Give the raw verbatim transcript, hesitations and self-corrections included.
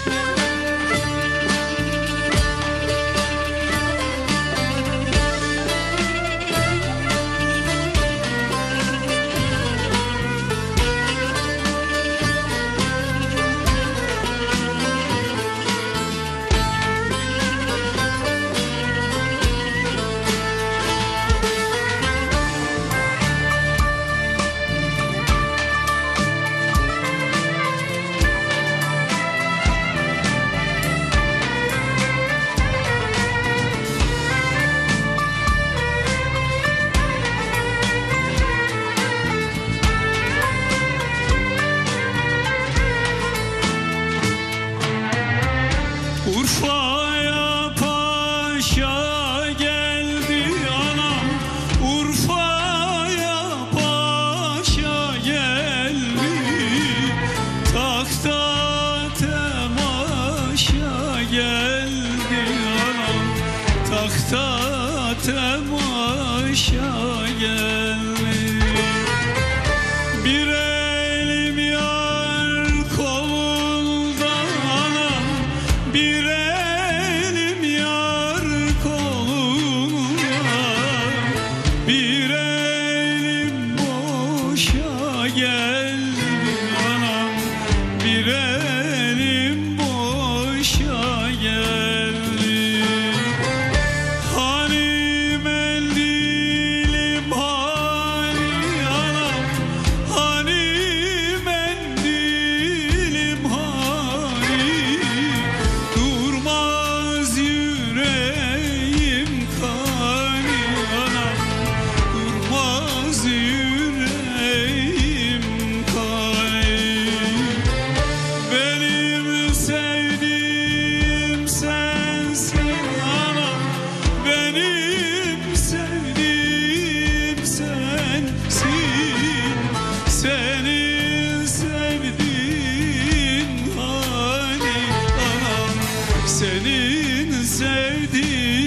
Urfa'ya paşa geldi anam, Urfa'ya paşa geldi, takta temaşa geldi anam, takta temaşa geldi. Bir elim yar kolunda anam, bir elim yar kolunda, bir elim boşa geldi anam, bir elim boşa geldi. Hani mendilim hani anam, hani mendilim hani, durmaz yüreğim kani anam, durmaz yüreğim kani. Benim sevdiğim sensin anam, benim sevdiğim sensin, senin sevdiğin hani anam, senin sevdiğin